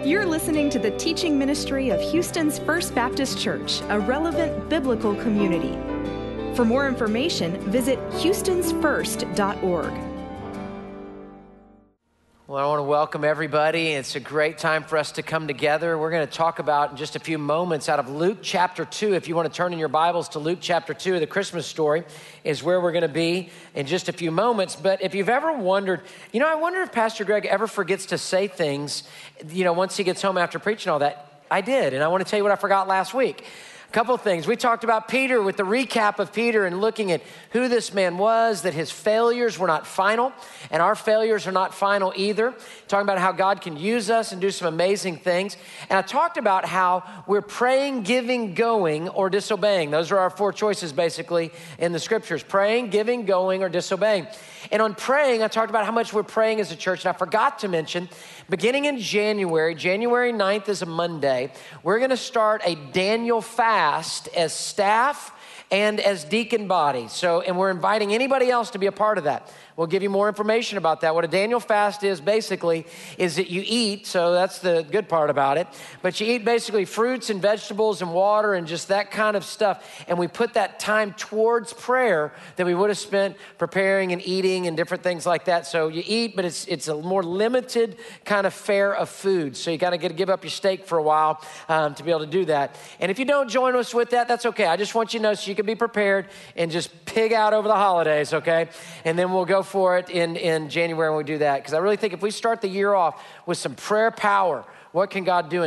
You're listening to the teaching ministry of Houston's First Baptist Church, a relevant biblical community. For more information, visit houstonsfirst.org. Well, I want to welcome everybody. It's a great time for us to come together. We're going to talk about in just a few moments out of Luke chapter 2. If you want to turn in your Bibles to Luke chapter 2, the Christmas story is where we're going to be in just a few moments. But if you've ever wondered, I wonder if Pastor Greg ever forgets to say things, once he gets home after preaching all that. I did, and I want to tell you what I forgot last week. A couple of things. We talked about Peter with the recap of Peter and looking at who this man was, that his failures were not final, and our failures are not final either. Talking about how God can use us and do some amazing things. And I talked about how we're praying, giving, going, or disobeying. Those are our four choices basically in the scriptures. Praying, giving, going, or disobeying. And on praying, I talked about how much we're praying as a church. And I forgot to mention, beginning in January 9th is a Monday, we're going to start a Daniel fast as staff and as deacon body. And we're inviting anybody else to be a part of that. We'll give you more information about that. What a Daniel fast is basically is that you eat, so that's the good part about it, but you eat basically fruits and vegetables and water and just that kind of stuff. And we put that time towards prayer that we would have spent preparing and eating and different things like that. So you eat, but it's a more limited kind of fare of food. So you got to give up your steak for a while to be able to do that. And if you don't join us with that, that's okay. I just want you to know so you can be prepared and just pig out over the holidays, okay? And then we'll go for it in January when we do that. Because I really think if we start the year off with some prayer power, what can God do in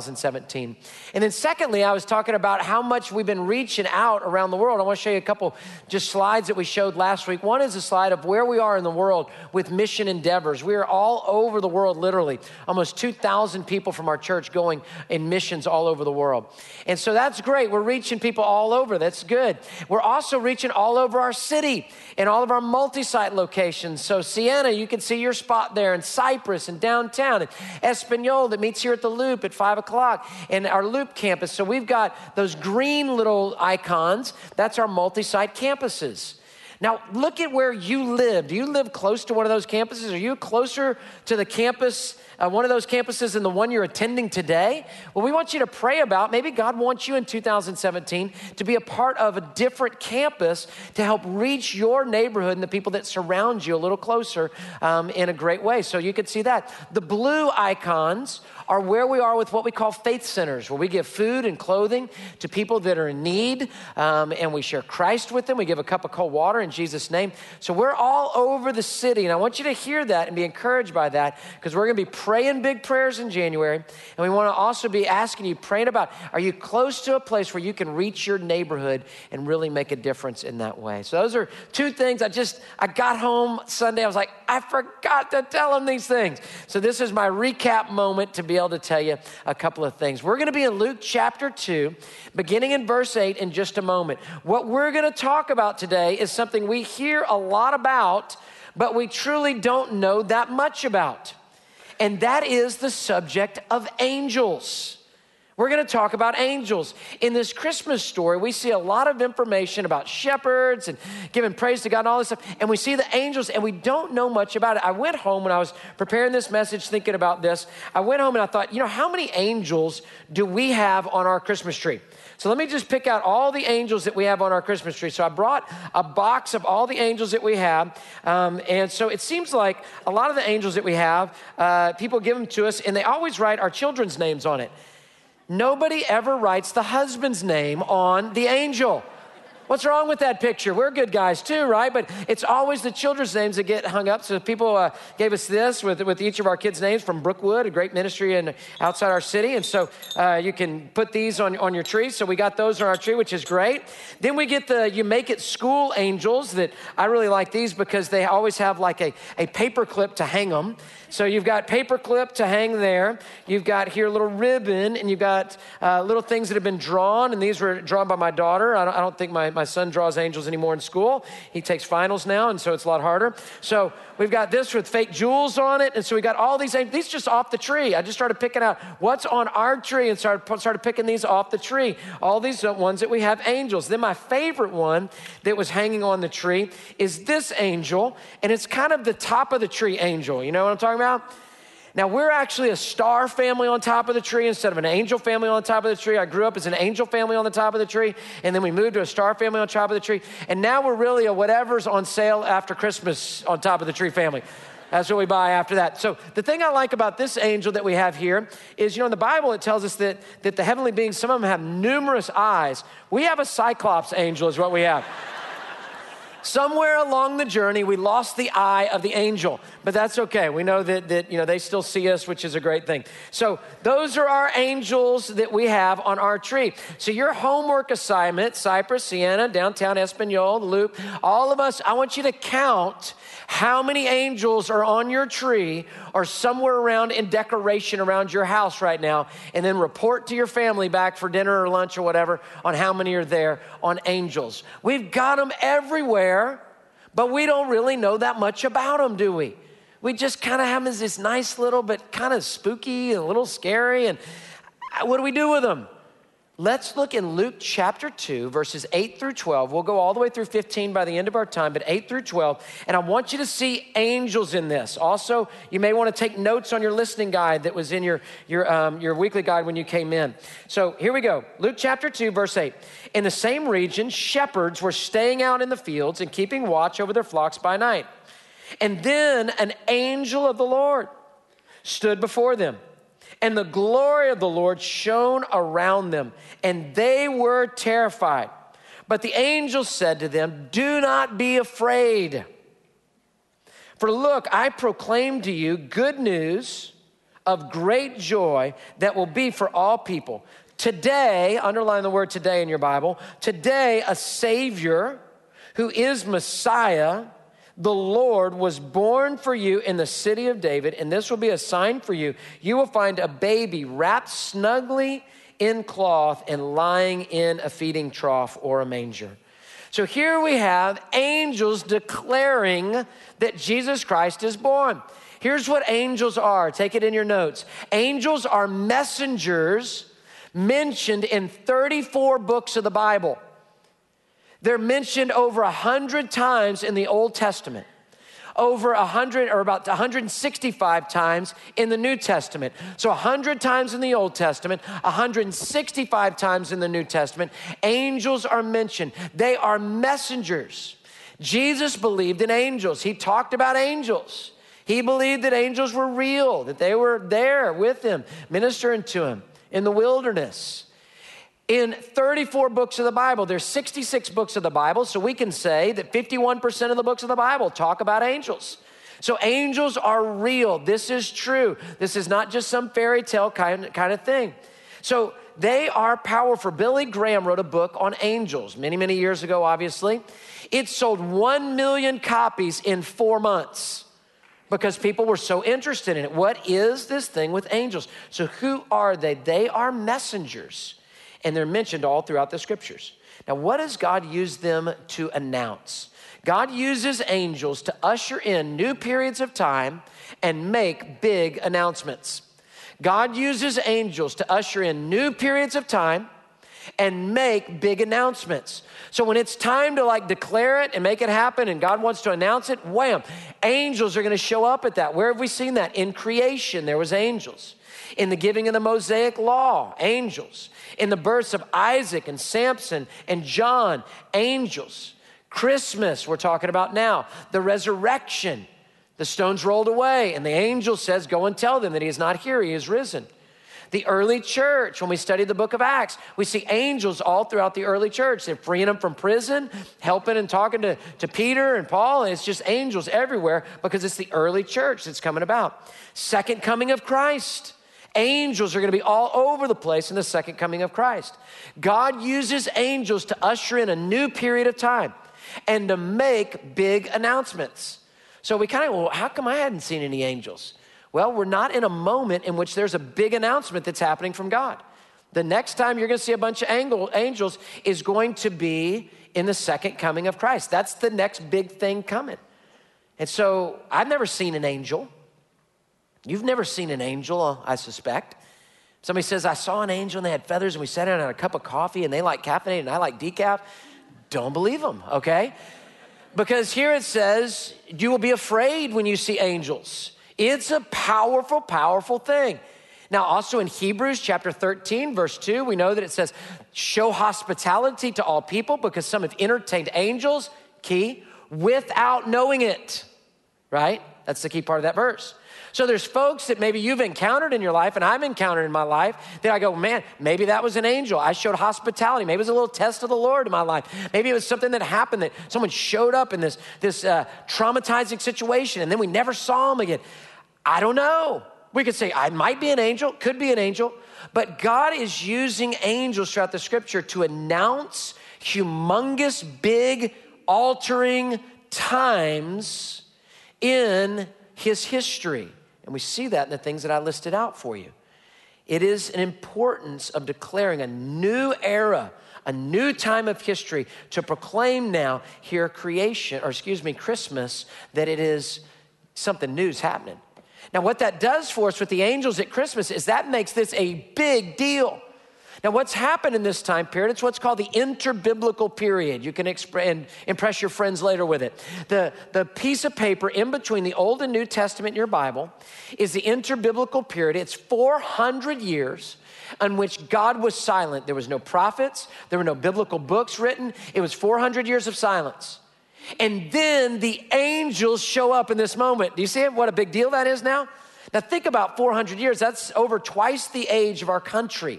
2017? And then secondly, I was talking about how much we've been reaching out around the world. I want to show you a couple just slides that we showed last week. One is a slide of where we are in the world with mission endeavors. We are all over the world, literally. Almost 2,000 people from our church going in missions all over the world. And so that's great. We're reaching people all over. That's good. We're also reaching all over our city and all of our multi-site locations. So Sienna, you can see your spot there, and Cypress and downtown, and Espanol that meets here at the Loop at 5 o'clock, and our Loop campus. So we've got those green little icons. That's our multi-site campuses. Now, look at where you live. Do you live close to one of those campuses? Are you closer to the campus, one of those campuses than the one you're attending today? Well, we want you to pray about, maybe God wants you in 2017 to be a part of a different campus to help reach your neighborhood and the people that surround you a little closer in a great way. So you can see that. The blue icons are where we are with what we call faith centers, where we give food and clothing to people that are in need, and we share Christ with them. We give a cup of cold water in Jesus' name. So we're all over the city, and I want you to hear that and be encouraged by that, because we're going to be praying big prayers in January, and we want to also be asking you, praying about, are you close to a place where you can reach your neighborhood and really make a difference in that way? So those are two things. I got home Sunday. I was like, I forgot to tell them these things. So this is my recap moment to be able to tell you a couple of things. We're going to be in Luke chapter 2, beginning in verse 8 in just a moment. What we're going to talk about today is something we hear a lot about, but we truly don't know that much about. And that is the subject of angels. We're going to talk about angels. In this Christmas story, we see a lot of information about shepherds and giving praise to God and all this stuff. And we see the angels, and we don't know much about it. I went home when I was preparing this message, thinking about this. I went home and I thought, how many angels do we have on our Christmas tree? So let me just pick out all the angels that we have on our Christmas tree. So I brought a box of all the angels that we have. And so it seems like a lot of the angels that we have, people give them to us, and they always write our children's names on it. Nobody ever writes the husband's name on the angel. What's wrong with that picture? We're good guys too, right? But it's always the children's names that get hung up. So people gave us this with each of our kids' names from Brookwood, a great ministry outside our city. And so you can put these on your tree. So we got those on our tree, which is great. Then we get the You Make It School angels that I really like these because they always have like a paper clip to hang them. So you've got paper clip to hang there. You've got here a little ribbon, and you've got little things that have been drawn. And these were drawn by my daughter. I don't think my son draws angels anymore in school. He takes finals now, and so it's a lot harder. So we've got this with fake jewels on it. And so we got all these just off the tree. I just started picking out what's on our tree and started picking these off the tree. All these ones that we have angels. Then my favorite one that was hanging on the tree is this angel. And it's kind of the top of the tree angel. You know what I'm talking about? Now, we're actually a star family on top of the tree instead of an angel family on top of the tree. I grew up as an angel family on the top of the tree, and then we moved to a star family on top of the tree. And now we're really a whatever's on sale after Christmas on top of the tree family. That's what we buy after that. So the thing I like about this angel that we have here is, in the Bible, it tells us that the heavenly beings, some of them have numerous eyes. We have a cyclops angel is what we have. Somewhere along the journey, we lost the eye of the angel, but that's okay. We know that they still see us, which is a great thing. So those are our angels that we have on our tree. So your homework assignment, Cypress, Sienna, downtown Espanola, Loop, all of us, I want you to count how many angels are on your tree or somewhere around in decoration around your house right now, and then report to your family back for dinner or lunch or whatever on how many are there on angels. We've got them everywhere, but we don't really know that much about them, do we? We just kind of have them as this nice little, but kind of spooky and a little scary, and what do we do with them? Let's look in Luke chapter 2, verses 8 through 12. We'll go all the way through 15 by the end of our time, but 8 through 12. And I want you to see angels in this. Also, you may want to take notes on your listening guide that was in your weekly guide when you came in. So here we go. Luke chapter 2, verse 8. In the same region, shepherds were staying out in the fields and keeping watch over their flocks by night. And then an angel of the Lord stood before them. And the glory of the Lord shone around them, and they were terrified. But the angel said to them, "Do not be afraid. For look, I proclaim to you good news of great joy that will be for all people. Today," underline the word today in your Bible, "today a Savior who is Messiah, the Lord, was born for you in the city of David, and this will be a sign for you. You will find a baby wrapped snugly in cloth and lying in a feeding trough or a manger." So here we have angels declaring that Jesus Christ is born. Here's what angels are. Take it in your notes. Angels are messengers mentioned in 34 books of the Bible. They're mentioned over 100 times in the Old Testament, over 100 or about 165 times in the New Testament. So 100 times in the Old Testament, 165 times in the New Testament, angels are mentioned. They are messengers. Jesus believed in angels. He talked about angels. He believed that angels were real, that they were there with him, ministering to him in the wilderness. In 34 books of the Bible, there's 66 books of the Bible, so we can say that 51% of the books of the Bible talk about angels. So angels are real. This is true. This is not just some fairy tale kind of thing. So they are powerful. Billy Graham wrote a book on angels many, many years ago, obviously. It sold 1 million copies in 4 months because people were so interested in it. What is this thing with angels? So who are they? They are messengers. And they're mentioned all throughout the scriptures. Now, what does God use them to announce? God uses angels to usher in new periods of time and make big announcements. God uses angels to usher in new periods of time and make big announcements. So when it's time to declare it and make it happen and God wants to announce it, wham, angels are going to show up at that. Where have we seen that? In creation, there was angels. In the giving of the Mosaic law, angels. In the births of Isaac and Samson and John, angels. Christmas, we're talking about now. The resurrection, the stones rolled away, and the angel says, "Go and tell them that he is not here, he is risen." The early church, when we study the book of Acts, we see angels all throughout the early church. They're freeing them from prison, helping and talking to Peter and Paul. And it's just angels everywhere because it's the early church that's coming about. Second coming of Christ. Angels are going to be all over the place in the second coming of Christ. God uses angels to usher in a new period of time and to make big announcements. So we how come I hadn't seen any angels? Well, we're not in a moment in which there's a big announcement that's happening from God. The next time you're going to see a bunch of angels is going to be in the second coming of Christ. That's the next big thing coming. And so I've never seen an angel. You've never seen an angel, I suspect. Somebody says, "I saw an angel and they had feathers and we sat down and had a cup of coffee and they like caffeinated and I like decaf." Don't believe them, okay? Because here it says, you will be afraid when you see angels. It's a powerful, powerful thing. Now, also in Hebrews chapter 13, verse 2, we know that it says, show hospitality to all people because some have entertained angels, key, without knowing it, right? That's the key part of that verse. So there's folks that maybe you've encountered in your life and I've encountered in my life that I go, man, maybe that was an angel. I showed hospitality. Maybe it was a little test of the Lord in my life. Maybe it was something that happened that someone showed up in this traumatizing situation and then we never saw them again. I don't know. We could say, I might be an angel, could be an angel, but God is using angels throughout the scripture to announce humongous, big, altering times in his history. And we see that in the things that I listed out for you. It is an importance of declaring a new era, a new time of history to proclaim now here Christmas, that it is something new's happening. Now, what that does for us with the angels at Christmas is that makes this a big deal. Now, what's happened in this time period, it's what's called the interbiblical period. You can impress your friends later with it. The piece of paper in between the Old and New Testament in your Bible is the interbiblical period. It's 400 years in which God was silent. There was no prophets. There were no biblical books written. It was 400 years of silence. And then the angels show up in this moment. Do you see what a big deal that is now? Now think about 400 years. That's over twice the age of our country.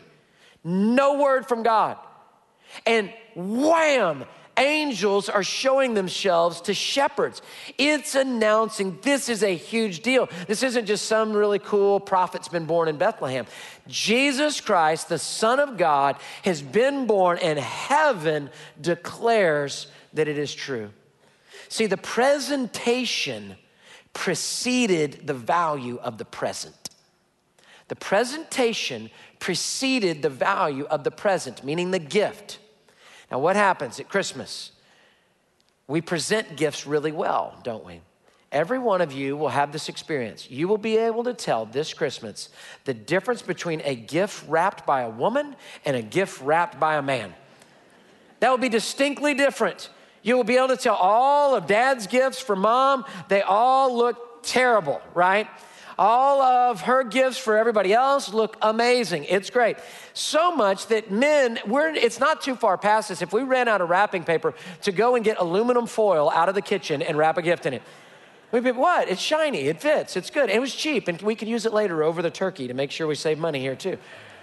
No word from God. And wham, angels are showing themselves to shepherds. It's announcing this is a huge deal. This isn't just some really cool prophet's been born in Bethlehem. Jesus Christ, the Son of God, has been born and heaven declares that it is true. See, the presentation preceded the value of the present. The presentation preceded the value of the present, meaning the gift. Now, what happens at Christmas? We present gifts really well, don't we? Every one of you will have this experience. You will be able to tell this Christmas the difference between a gift wrapped by a woman and a gift wrapped by a man. That will be distinctly different. You will be able to tell all of dad's gifts for mom, they all look terrible, right? All of her gifts for everybody else look amazing. It's great. So much that men, it's not too far past this. If we ran out of wrapping paper to go and get aluminum foil out of the kitchen and wrap a gift in it, we'd be, what? It's shiny, it fits, it's good. It was cheap, and we could use it later over the turkey to make sure we save money here too.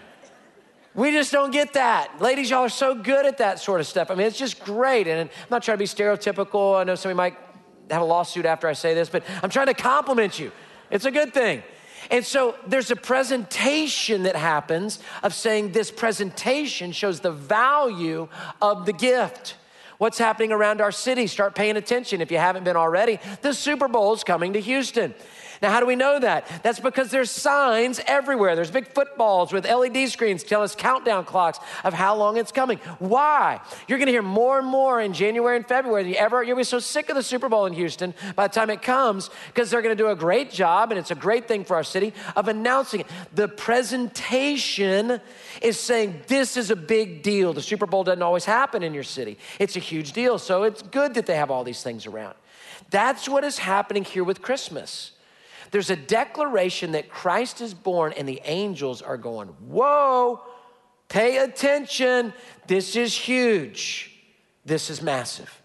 We just don't get that. Ladies, y'all are so good at that sort of stuff. I mean, it's just great. And I'm not trying to be stereotypical. I know somebody might have a lawsuit after I say this, but I'm trying to compliment you. It's a good thing. And so there's a presentation that happens of saying this presentation shows the value of the gift. What's happening around our city? Start paying attention if you haven't been already. The Super Bowl is coming to Houston. Now, how do we know that? That's because there's signs everywhere. There's big footballs with LED screens telling us countdown clocks of how long it's coming. Why? You're going to hear more and more in January and February than you're going to be so sick of the Super Bowl in Houston by the time it comes because they're going to do a great job, and it's a great thing for our city, of announcing it. The presentation is saying this is a big deal. The Super Bowl doesn't always happen in your city. It's a huge deal, so it's good that they have all these things around. That's what is happening here with Christmas. There's a declaration that Christ is born and the angels are going, whoa, pay attention. This is huge. This is massive.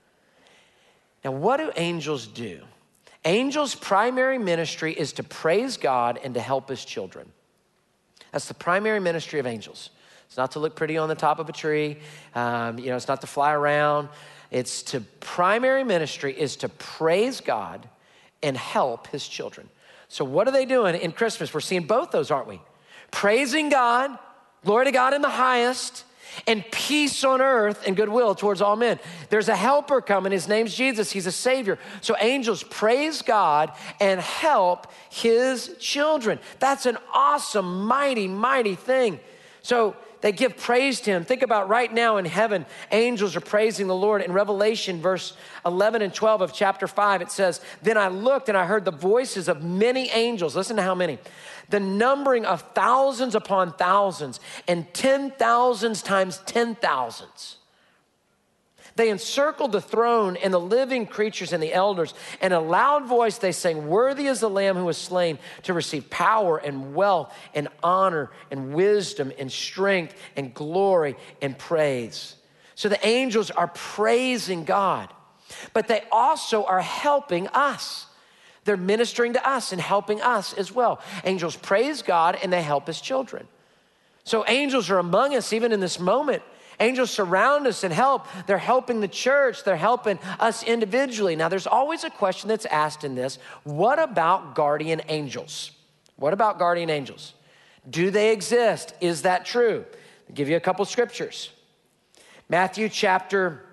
Now, what do angels do? Angels' primary ministry is to praise God and to help his children. That's the primary ministry of angels. It's not to look pretty on the top of a tree. It's not to fly around. Primary ministry is to praise God and help his children. So what are they doing in Christmas? We're seeing both those, aren't we? Praising God, glory to God in the highest, and peace on earth and goodwill towards all men. There's a helper coming. His name's Jesus. He's a savior. So angels praise God and help his children. That's an awesome, mighty, mighty thing. So they give praise to him. Think about right now in heaven, angels are praising the Lord. In Revelation, verse 11 and 12 of chapter 5, it says, then I looked and I heard the voices of many angels. Listen to how many. The numbering of thousands upon thousands and 10,000s times 10,000s. They encircled the throne and the living creatures and the elders. And in a loud voice they sang, "Worthy is the Lamb who was slain to receive power and wealth and honor and wisdom and strength and glory and praise." So the angels are praising God, but they also are helping us. They're ministering to us and helping us as well. Angels praise God and they help his children. So angels are among us even in this moment. Angels surround us and help. They're helping the church. They're helping us individually. Now, there's always a question that's asked in this. What about guardian angels? What about guardian angels? Do they exist? Is that true? I'll give you a couple scriptures. Matthew chapter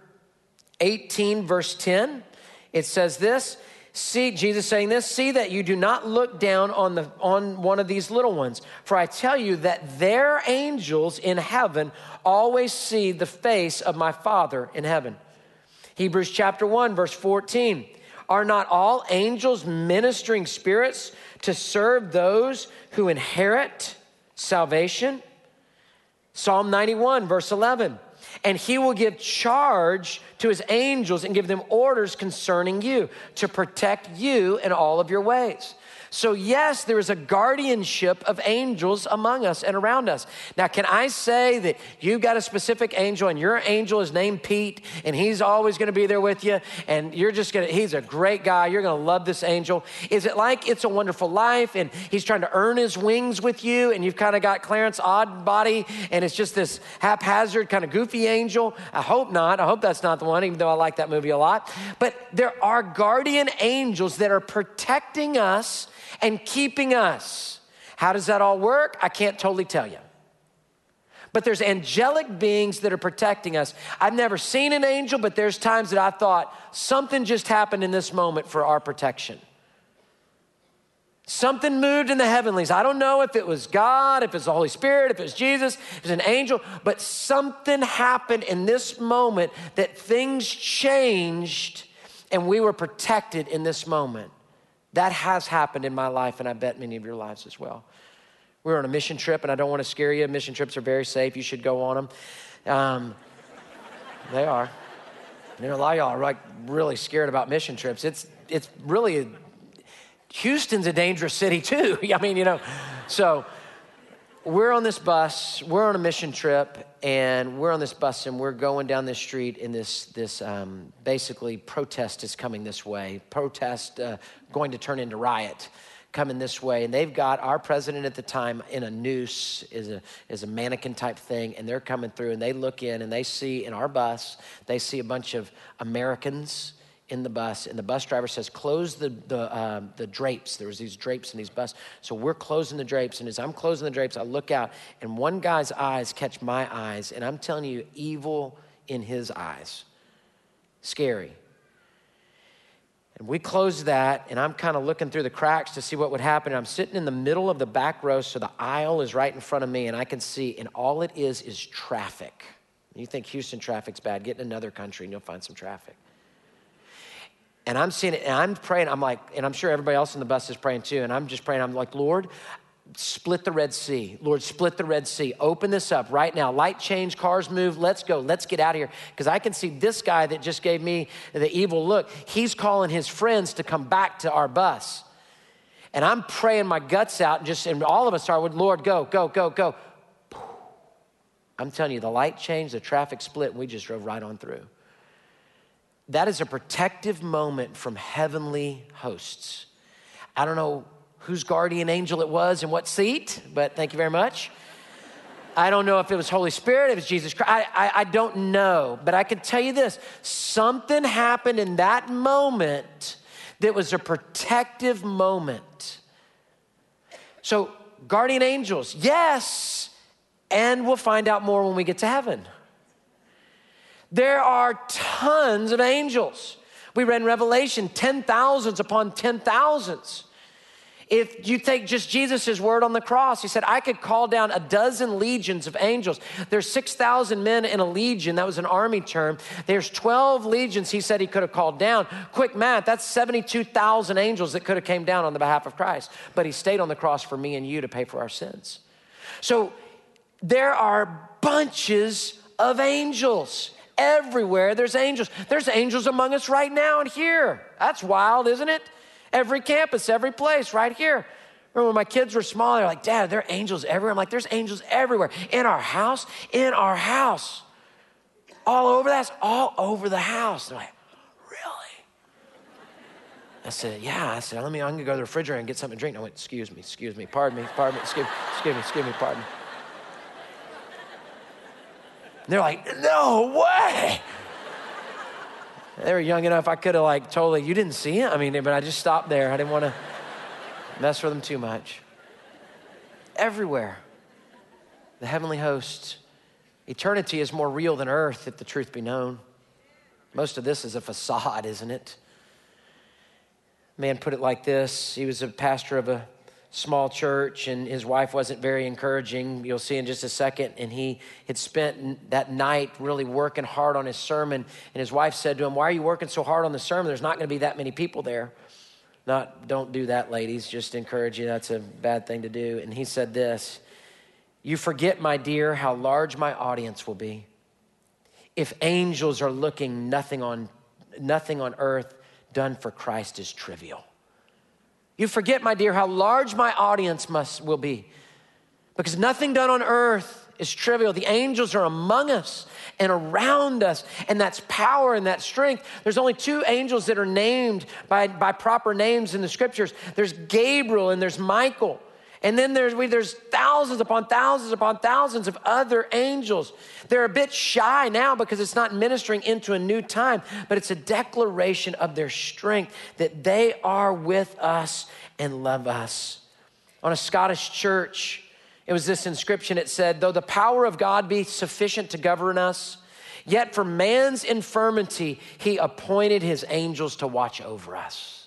18, verse 10. It says this. See, Jesus saying this, "See that you do not look down on one of these little ones, for I tell you that their angels in heaven always see the face of my Father in heaven." Hebrews chapter 1, verse 14. "Are not all angels ministering spirits to serve those who inherit salvation?" Psalm 91, verse 11. "And he will give charge to his angels and give them orders concerning you to protect you in all of your ways." So yes, there is a guardianship of angels among us and around us. Now, can I say that you've got a specific angel and your angel is named Pete and he's always gonna be there with you and he's a great guy, you're gonna love this angel? Is it like It's a Wonderful Life and he's trying to earn his wings with you and you've kind of got Clarence Oddbody and it's just this haphazard kind of goofy angel? I hope not. I hope that's not the one, even though I like that movie a lot. But there are guardian angels that are protecting us and keeping us. How does that all work? I can't totally tell you. But there's angelic beings that are protecting us. I've never seen an angel, but there's times that I thought something just happened in this moment for our protection. Something moved in the heavenlies. I don't know if it was God, if it was the Holy Spirit, if it was Jesus, if it was an angel, but something happened in this moment that things changed and we were protected in this moment. That has happened in my life, and I bet many of your lives as well. We were on a mission trip, and I don't want to scare you. Mission trips are very safe. You should go on them. They are. You know, a lot of y'all are like really scared about mission trips. It's really, Houston's a dangerous city too. I mean, you know, so we're on this bus, we're on a mission trip, and we're on this bus and we're going down this street and this basically protest is coming this way. Protest going to turn into riot coming this way. And they've got our president at the time in a noose, is a mannequin type thing, and they're coming through and they look in and they see in our bus, they see a bunch of Americans in the bus, and the bus driver says, "Close the drapes." There was these drapes in these bus. So we're closing the drapes, and as I'm closing the drapes, I look out, and one guy's eyes catch my eyes, and I'm telling you, evil in his eyes. Scary. And we close that, and I'm kind of looking through the cracks to see what would happen. And I'm sitting in the middle of the back row, so the aisle is right in front of me, and I can see, and all it is traffic. You think Houston traffic's bad, get in another country, and you'll find some traffic. And I'm seeing it, and I'm praying, I'm like, and I'm sure everybody else on the bus is praying too, and I'm just praying, I'm like, Lord, split the Red Sea. Lord, split the Red Sea. Open this up right now. Light change, cars move, let's go. Let's get out of here. Because I can see this guy that just gave me the evil look, he's calling his friends to come back to our bus. And I'm praying my guts out, and all of us are, Lord, go, go, go, go. I'm telling you, the light changed, the traffic split, and we just drove right on through. That is a protective moment from heavenly hosts. I don't know whose guardian angel it was and what seat, but thank you very much. I don't know if it was Holy Spirit, if it was Jesus Christ. I don't know, but I can tell you this. Something happened in that moment that was a protective moment. So guardian angels, yes, and we'll find out more when we get to heaven. There are tons of angels. We read in Revelation, 10,000s upon 10,000s. If you take just Jesus' word on the cross, he said, I could call down 12 legions of angels. There's 6,000 men in a legion. That was an army term. There's 12 legions he said he could have called down. Quick math, that's 72,000 angels that could have came down on the behalf of Christ. But he stayed on the cross for me and you to pay for our sins. So there are bunches of angels. everywhere there's angels. There's angels among us right now and here. That's wild, isn't it? Every campus, every place, right here. Remember when my kids were small, they're like, Dad, there are angels everywhere. I'm like, there's angels everywhere. In our house. All over, that's all over the house. They're like, really? I said, yeah. I said, I'm gonna go to the refrigerator and get something to drink. I went, excuse me, pardon me, excuse me, pardon me. And they're like, no way. They were young enough, I could have like totally, you didn't see it? I mean, but I just stopped there. I didn't want to mess with them too much. Everywhere, the heavenly hosts. Eternity is more real than earth, if the truth be known. Most of this is a facade, isn't it? A man put it like this. He was a pastor of a small church, and his wife wasn't very encouraging. You'll see in just a second. And he had spent that night really working hard on his sermon. And his wife said to him, why are you working so hard on the sermon? There's not going to be that many people there. Don't do that, ladies. Just encourage you. That's a bad thing to do. And he said this, you forget, my dear, how large my audience will be. If angels are looking, nothing on earth done for Christ is trivial. You forget, my dear, how large my audience will be. Because nothing done on earth is trivial. The angels are among us and around us, and that's power and that strength. There's only 2 angels that are named by proper names in the scriptures. There's Gabriel and there's Michael. And then there's thousands upon thousands upon thousands of other angels. They're a bit shy now because it's not ministering into a new time, but it's a declaration of their strength that they are with us and love us. On a Scottish church, it was this inscription. It said, though the power of God be sufficient to govern us, yet for man's infirmity, he appointed his angels to watch over us.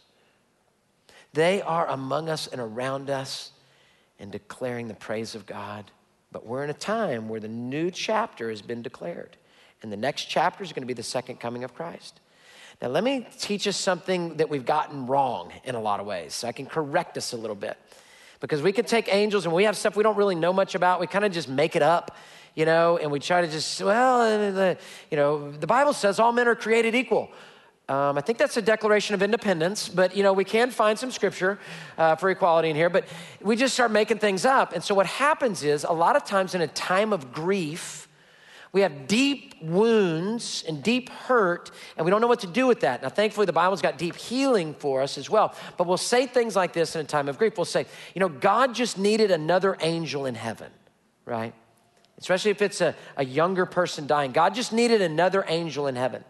They are among us and around us, and declaring the praise of God. But we're in a time where the new chapter has been declared. And the next chapter is going to be the second coming of Christ. Now, let me teach us something that we've gotten wrong in a lot of ways, so I can correct us a little bit. Because we could take angels and we have stuff we don't really know much about. We kind of just make it up, and we try to just, the Bible says all men are created equal. I think that's a declaration of independence, but we can find some scripture for equality in here, but we just start making things up. And so what happens is a lot of times in a time of grief, we have deep wounds and deep hurt, and we don't know what to do with that. Now, thankfully, the Bible's got deep healing for us as well, but we'll say things like this in a time of grief. We'll say, God just needed another angel in heaven, right? Especially if it's a younger person dying. God just needed another angel in heaven.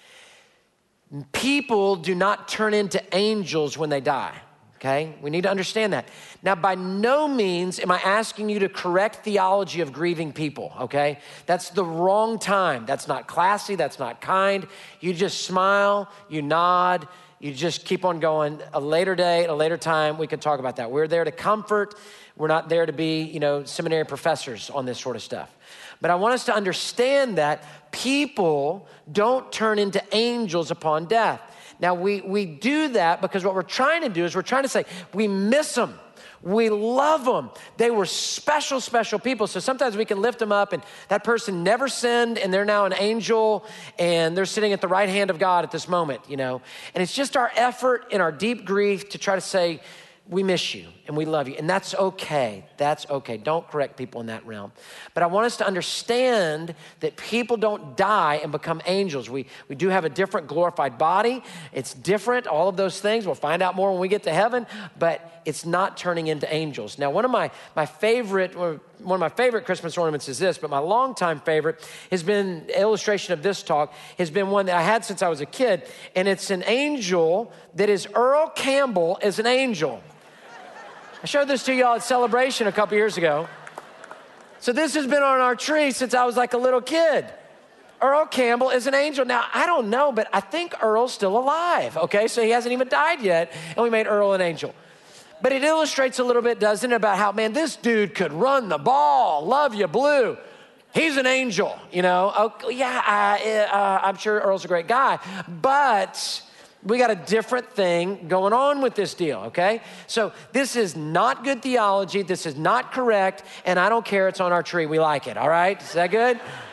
People do not turn into angels when they die, okay? We need to understand that. Now, by no means am I asking you to correct theology of grieving people, okay? That's the wrong time. That's not classy. That's not kind. You just smile, you nod, you just keep on going. A later day, at a later time, we can talk about that. We're there to comfort. We're not there to be, seminary professors on this sort of stuff. But I want us to understand that people don't turn into angels upon death. Now, we do that because what we're trying to do is we're trying to say we miss them. We love them. They were special, special people. So sometimes we can lift them up and that person never sinned and they're now an angel and they're sitting at the right hand of God at this moment, And it's just our effort in our deep grief to try to say, we miss you and we love you. And that's okay. That's okay. Don't correct people in that realm. But I want us to understand that people don't die and become angels. We do have a different glorified body. It's different, all of those things. We'll find out more when we get to heaven, but it's not turning into angels. Now, one of my favorite Christmas ornaments is this, but my longtime favorite has been, illustration of this talk, has been one that I had since I was a kid, and it's an angel that is Earl Campbell as an angel. I showed this to y'all at Celebration a couple years ago. So this has been on our tree since I was like a little kid. Earl Campbell is an angel. Now, I don't know, but I think Earl's still alive, okay? So he hasn't even died yet, and we made Earl an angel. But it illustrates a little bit, doesn't it, about how, man, this dude could run the ball. Love you, Blue. He's an angel, Oh, yeah, I'm sure Earl's a great guy, but we got a different thing going on with this deal, okay? So this is not good theology. This is not correct, and I don't care. It's on our tree. We like it, all right? Is that good?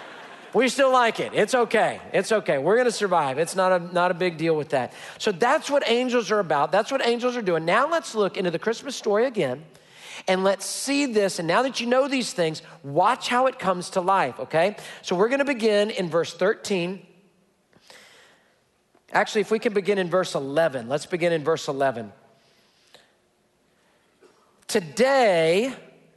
We still like it. It's okay. It's okay. We're going to survive. It's not a big deal with that. So that's what angels are about. That's what angels are doing. Now let's look into the Christmas story again, and let's see this. And now that you know these things, watch how it comes to life, okay? So we're going to begin in verse 13. Actually, if we can begin in verse 11. Let's begin in verse 11. Today,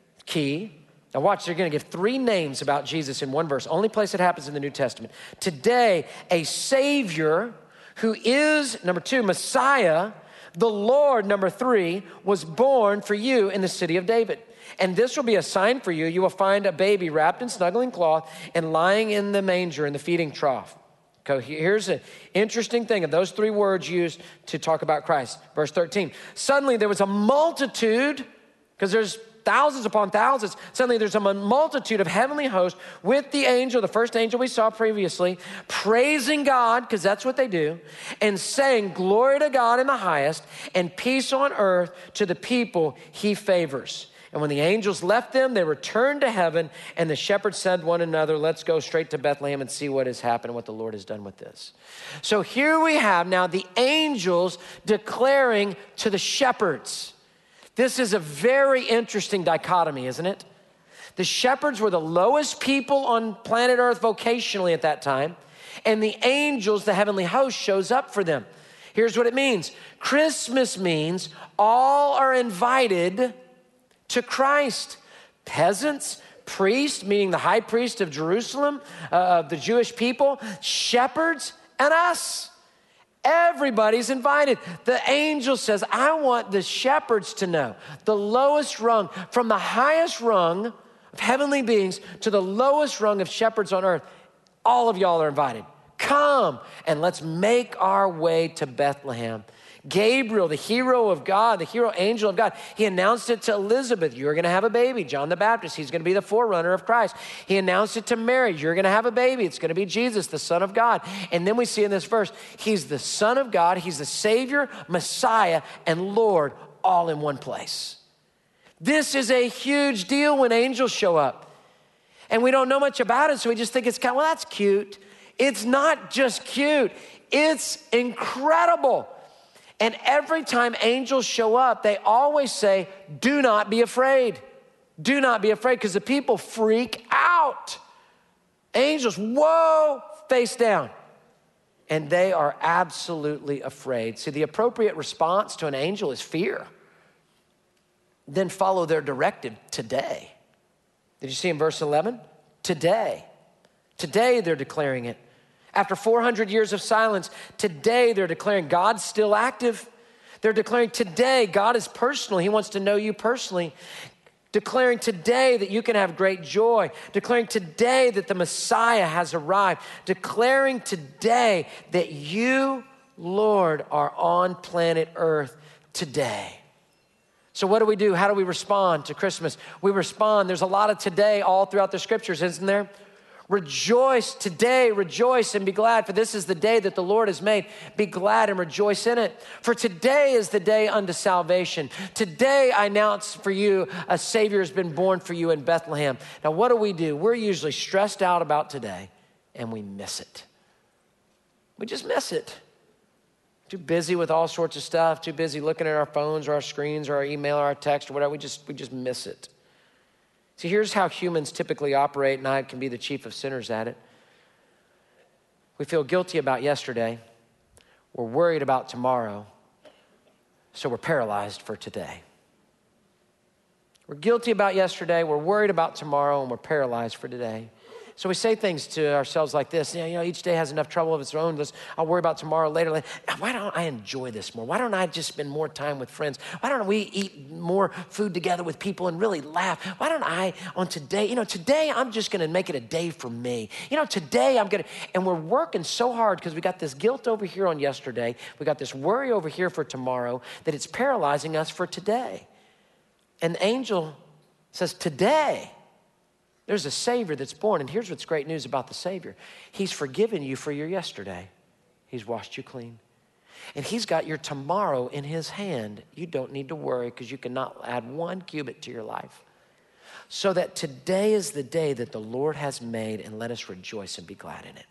key. Now watch, they're going to give 3 names about Jesus in one verse. Only place it happens in the New Testament. Today, a Savior who is, number 2, Messiah, the Lord, number 3, was born for you in the city of David. And this will be a sign for you. You will find a baby wrapped in snuggling cloth and lying in the manger in the feeding trough. Okay, here's an interesting thing of those 3 words used to talk about Christ. Verse 13, suddenly there was a multitude, because there's thousands upon thousands. Suddenly there's a multitude of heavenly hosts with the angel, the first angel we saw previously, praising God, because that's what they do, and saying, glory to God in the highest, and peace on earth to the people he favors. And when the angels left them, they returned to heaven, and the shepherds said to one another, let's go straight to Bethlehem and see what has happened, what the Lord has done with this. So here we have now the angels declaring to the shepherds. This is a very interesting dichotomy, isn't it? The shepherds were the lowest people on planet Earth vocationally at that time, and the angels, the heavenly host, shows up for them. Here's what it means. Christmas means all are invited to Christ. Peasants, priests, meaning the high priest of Jerusalem, of the Jewish people, shepherds, and us. Everybody's invited. The angel says, I want the shepherds to know, the lowest rung, from the highest rung of heavenly beings to the lowest rung of shepherds on earth. All of y'all are invited. Come and let's make our way to Bethlehem. Gabriel, the hero of God, the hero angel of God, he announced it to Elizabeth. You're going to have a baby, John the Baptist. He's going to be the forerunner of Christ. He announced it to Mary. You're going to have a baby. It's going to be Jesus, the Son of God. And then we see in this verse, he's the Son of God. He's the Savior, Messiah, and Lord all in one place. This is a huge deal when angels show up. And we don't know much about it, so we just think it's kind of, well, that's cute. It's not just cute. It's incredible. And every time angels show up, they always say, do not be afraid. Do not be afraid, because the people freak out. Angels, whoa, face down. And they are absolutely afraid. See, the appropriate response to an angel is fear. Then follow their directive, today. Did you see in verse 11? Today. Today they're declaring it. After 400 years of silence, today they're declaring God's still active. They're declaring today God is personal. He wants to know you personally. Declaring today that you can have great joy. Declaring today that the Messiah has arrived. Declaring today that you, Lord, are on planet Earth today. So what do we do? How do we respond to Christmas? We respond. There's a lot of today all throughout the scriptures, isn't there? Rejoice today, rejoice and be glad, for this is the day that the Lord has made. Be glad and rejoice in it. For today is the day unto salvation. Today I announce for you a Savior has been born for you in Bethlehem. Now what do? We're usually stressed out about today and we miss it. We just miss it. Too busy with all sorts of stuff, too busy looking at our phones or our screens or our email or our text or whatever. We just miss it. See, here's how humans typically operate, and I can be the chief of sinners at it. We feel guilty about yesterday. We're worried about tomorrow, so we're paralyzed for today. We're guilty about yesterday, we're worried about tomorrow, and we're paralyzed for today. So we say things to ourselves like this, each day has enough trouble of its own. I'll worry about tomorrow later. Why don't I enjoy this more? Why don't I just spend more time with friends? Why don't we eat more food together with people and really laugh? Why don't I on today, today I'm just going to make it a day for me. Today and we're working so hard because we got this guilt over here on yesterday. We got this worry over here for tomorrow that it's paralyzing us for today. And the angel says, today, there's a Savior that's born, and here's what's great news about the Savior. He's forgiven you for your yesterday. He's washed you clean. And he's got your tomorrow in his hand. You don't need to worry because you cannot add one cubit to your life. so that today is the day that the Lord has made, and let us rejoice and be glad in it.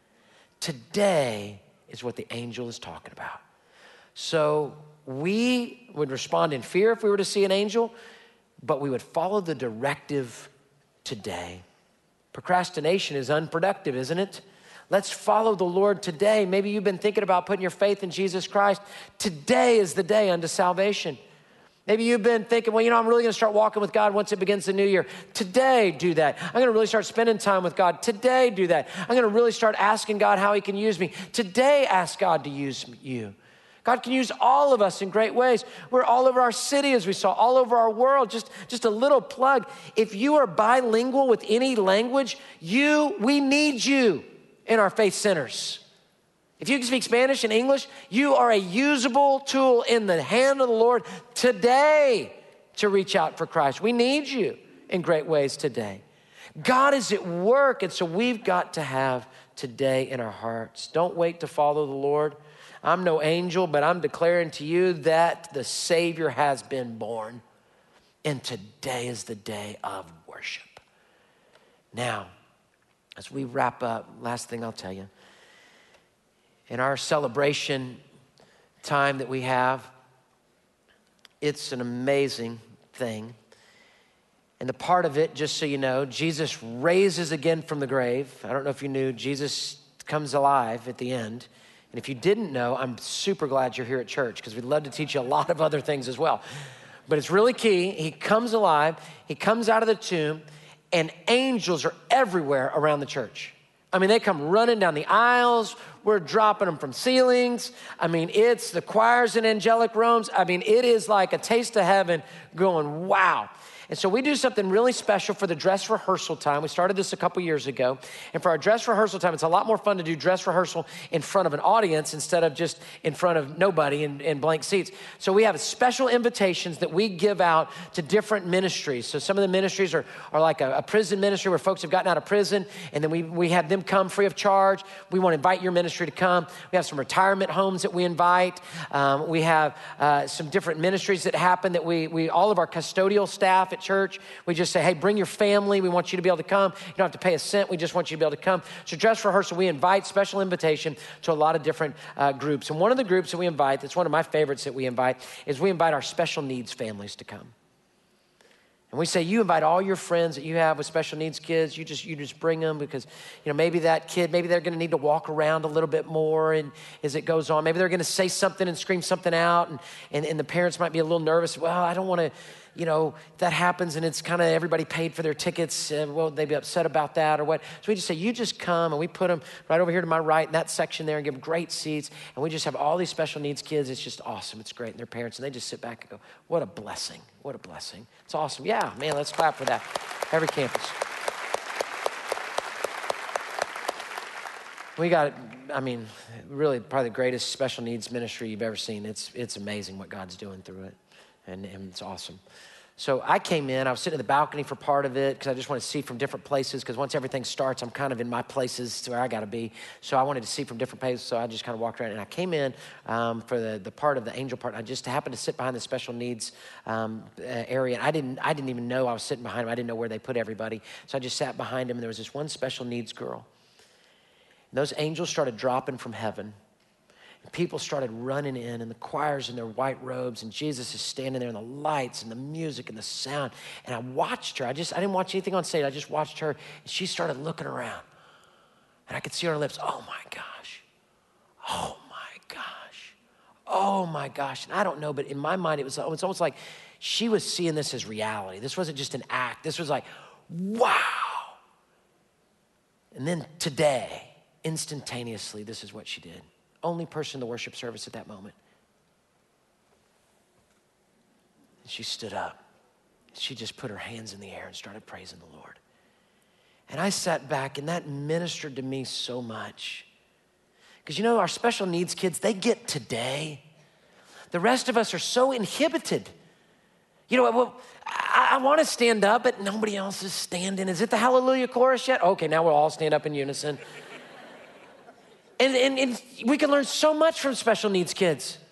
Today is what the angel is talking about. So we would respond in fear if we were to see an angel, but we would follow the directive today. Procrastination is unproductive, isn't it? Let's follow the Lord today. Maybe you've been thinking about putting your faith in Jesus Christ. Today is the day unto salvation. Maybe you've been thinking, well, I'm really going to start walking with God once it begins the new year. Today, do that. I'm going to really start spending time with God. Today, do that. I'm going to really start asking God how he can use me. Today, ask God to use you. God can use all of us in great ways. We're all over our city, as we saw, all over our world. Just a little plug. If you are bilingual with any language, we need you in our faith centers. If you can speak Spanish and English, you are a usable tool in the hand of the Lord today to reach out for Christ. We need you in great ways today. God is at work, and so we've got to have today in our hearts. Don't wait to follow the Lord. I'm no angel, but I'm declaring to you that the Savior has been born, and today is the day of worship. Now, as we wrap up, last thing I'll tell you. In our celebration time that we have, it's an amazing thing. And the part of it, just so you know, Jesus raises again from the grave. I don't know if you knew, Jesus comes alive at the end. And if you didn't know, I'm super glad you're here at church because we'd love to teach you a lot of other things as well. But it's really key. He comes alive. He comes out of the tomb, and angels are everywhere around the church. I mean, they come running down the aisles. We're dropping them from ceilings. I mean, it's the choirs and angelic realms. I mean, it is like a taste of heaven going, wow. And so we do something really special for the dress rehearsal time. We started this a couple years ago. And for our dress rehearsal time, it's a lot more fun to do dress rehearsal in front of an audience instead of just in front of nobody in blank seats. So we have special invitations that we give out to different ministries. So some of the ministries are like a prison ministry where folks have gotten out of prison, and then we have them come free of charge. We want to invite your ministry to come. We have some retirement homes that we invite. We have some different ministries that happen that we all of our custodial staff at church, we just say, hey, bring your family. We want you to be able to come. You don't have to pay a cent. We just want you to be able to come. So dress rehearsal, we invite special invitation to a lot of different groups. And one of the groups that we invite, that's one of my favorites that we invite, is we invite our special needs families to come. And we say, you invite all your friends that you have with special needs kids. You just bring them because, maybe that kid, maybe they're going to need to walk around a little bit more and as it goes on. Maybe they're going to say something and scream something out, and the parents might be a little nervous. Well, I don't want to, if that happens and it's kind of everybody paid for their tickets, well, they'd be upset about that or what. So we just say, you just come, and we put them right over here to my right in that section there and give them great seats. And we just have all these special needs kids. It's just awesome. It's great. And their parents, and they just sit back and go, what a blessing. What a blessing. It's awesome. Yeah, man, let's clap for that. Every campus. We got, really probably the greatest special needs ministry you've ever seen. It's amazing what God's doing through it. And it's awesome. So I came in, I was sitting in the balcony for part of it because I just wanted to see from different places, because once everything starts, I'm kind of in my places to where I got to be. So I wanted to see from different places, so I just kind of walked around. And I came in for the part of the angel part. I just happened to sit behind the special needs area. And I didn't even know I was sitting behind them. I didn't know where they put everybody. So I just sat behind them, and there was this one special needs girl. And those angels started dropping from heaven. And people started running in, and the choirs in their white robes, and Jesus is standing there, and the lights and the music and the sound. And I watched her. I didn't watch anything on stage. I just watched her, and she started looking around. And I could see on her lips, oh my gosh, oh my gosh, oh my gosh. And I don't know, but in my mind, it was almost like she was seeing this as reality. This wasn't just an act. This was like, wow. And then today, instantaneously, this is what she did. Only person in the worship service at that moment. And she stood up. She just put her hands in the air and started praising the Lord. And I sat back, and that ministered to me so much. Because our special needs kids, they get today. The rest of us are so inhibited. I want to stand up, but nobody else is standing. Is it the Hallelujah chorus yet? Okay, now we'll all stand up in unison. And we can learn so much from special needs kids.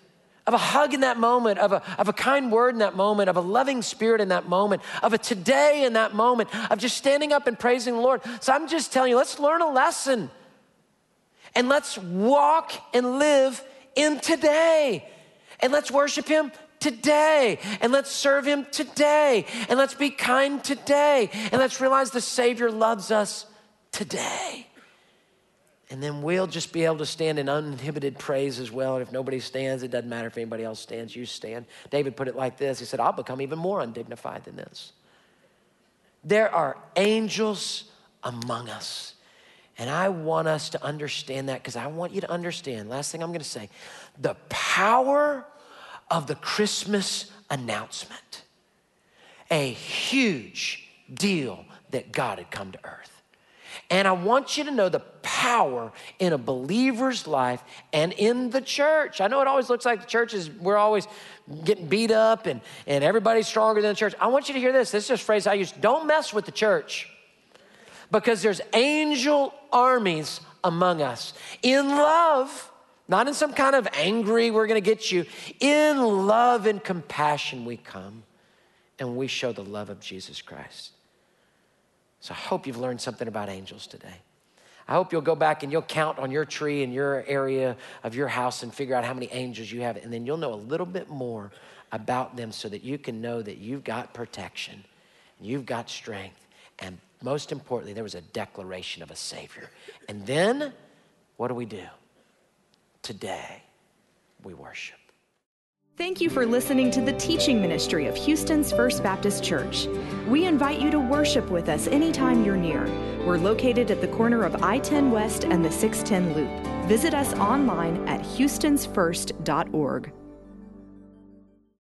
of a hug in that moment, of a kind word in that moment, of a loving spirit in that moment, of a today in that moment, of just standing up and praising the Lord. So I'm just telling you, let's learn a lesson. And let's walk and live in today. And let's worship him today. And let's serve him today. And let's be kind today. And let's realize the Savior loves us today. And then we'll just be able to stand in uninhibited praise as well. And if nobody stands, it doesn't matter if anybody else stands, you stand. David put it like this. He said, I'll become even more undignified than this. There are angels among us. And I want us to understand that, because I want you to understand, last thing I'm going to say, the power of the Christmas announcement. A huge deal that God had come to earth. And I want you to know the power in a believer's life and in the church. I know it always looks like the church we're always getting beat up and everybody's stronger than the church. I want you to hear this. This is just a phrase I use. Don't mess with the church, because there's angel armies among us. In love, not in some kind of angry, we're going to get you. In love and compassion we come, and we show the love of Jesus Christ. So I hope you've learned something about angels today. I hope you'll go back and you'll count on your tree in your area of your house and figure out how many angels you have. And then you'll know a little bit more about them so that you can know that you've got protection, you've got strength, and most importantly, there was a declaration of a Savior. And then what do? Today, we worship. Thank you for listening to the teaching ministry of Houston's First Baptist Church. We invite you to worship with us anytime you're near. We're located at the corner of I-10 West and the 610 Loop. Visit us online at houstonsfirst.org.